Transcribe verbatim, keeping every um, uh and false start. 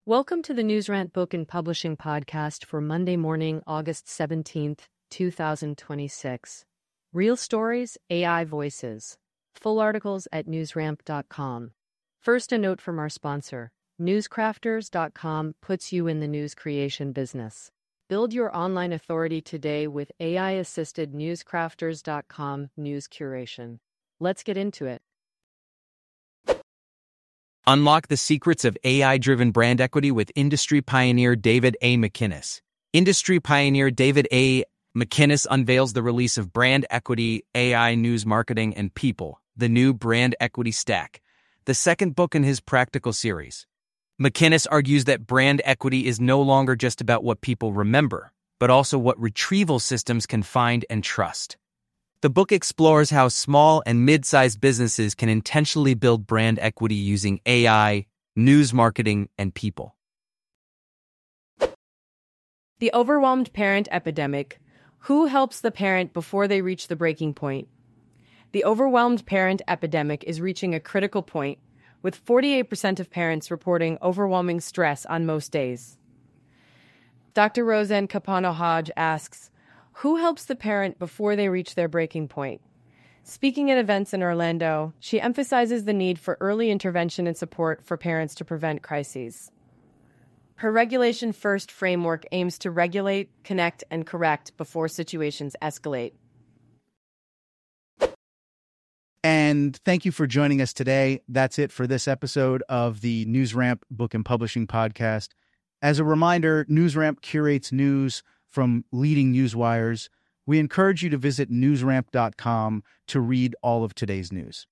Welcome to the NewsRant Book and Publishing Podcast for Monday morning, August seventeenth, two thousand twenty-six. Real stories, A I voices. Full articles at newsramp dot com. First, a note from our sponsor. newscrafters dot com puts you in the news creation business. Build your online authority today with A I-assisted newscrafters dot com news curation. Let's get into it. Unlock the secrets of A I-driven brand equity with industry pioneer David A. McInnes. Industry pioneer David A. McInnes unveils the release of Brand Equity, A I News Marketing, and People, the new Brand Equity Stack, the second book in his practical series. McInnes argues that brand equity is no longer just about what people remember, but also what retrieval systems can find and trust. The book explores how small and mid-sized businesses can intentionally build brand equity using A I, news marketing, and people. The overwhelmed parent epidemic. Who helps the parent before they reach the breaking point? The overwhelmed parent epidemic is reaching a critical point, with forty-eight percent of parents reporting overwhelming stress on most days. Doctor Roseanne Capano-Hodge asks, who helps the parent before they reach their breaking point? Speaking at events in Orlando, she emphasizes the need for early intervention and support for parents to prevent crises. Her Regulation First framework aims to regulate, connect, and correct before situations escalate. And thank you for joining us today. That's it for this episode of the NewsRamp Book and Publishing Podcast. As a reminder, NewsRamp curates news from leading news wires. We encourage you to visit newsramp dot com to read all of today's news.